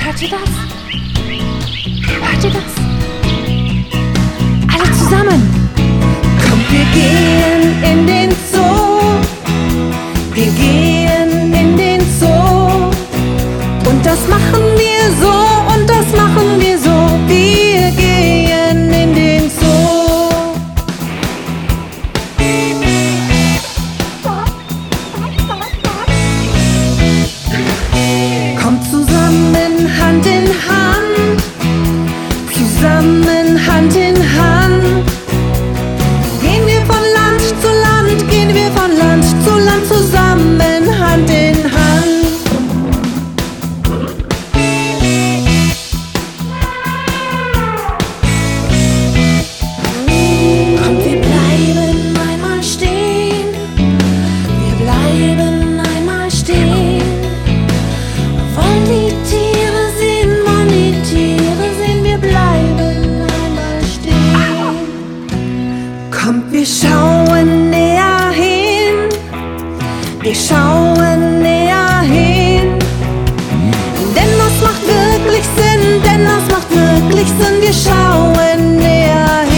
Hört ihr das? Hört ihr das? Alle zusammen! Kommt, wir gehen in den Zoo. Wir gehen in den Zoo. Und das machen wir so, und das machen wir so. Wir gehen in den Zoo. Kommt zusammen, Hand in Hand. Zusammen, Hand in Hand. Gehen wir von Land zu Land, gehen wir von Land zu Land zusammen, Hand in Hand. Kommt, wir bleiben einmal stehen. Wir bleiben einmal stehen. Wollen die Tiere sehen, wollen die Tiere sehen. Wir bleiben einmal stehen. Kommt, wir schauen näher hin. Wir schauen näher hin. Denn das macht wirklich Sinn, denn das macht wirklich Sinn. Wir schauen näher hin.